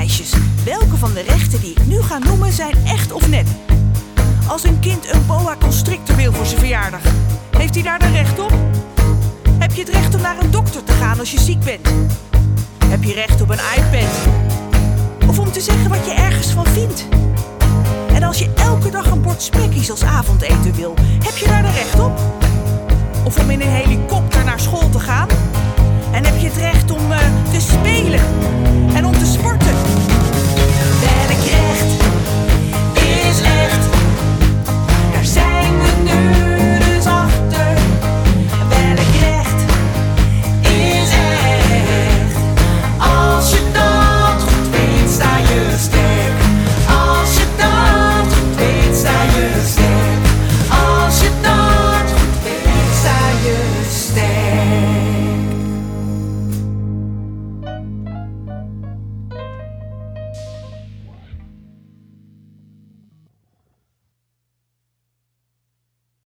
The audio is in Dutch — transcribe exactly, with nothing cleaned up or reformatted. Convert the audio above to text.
meisjes, welke van de rechten die ik nu ga noemen zijn echt of nep? Als een kind een boa constrictor wil voor zijn verjaardag, heeft hij daar dan recht op? Heb je het recht om naar een dokter te gaan als je ziek bent? Heb je recht op een iPad? Of om te zeggen wat je ergens van vindt? En als je elke dag een bord spekkies als avondeten wil, heb je daar de recht op? Of om in een helikopter naar school te gaan? En heb je het recht om uh, te spelen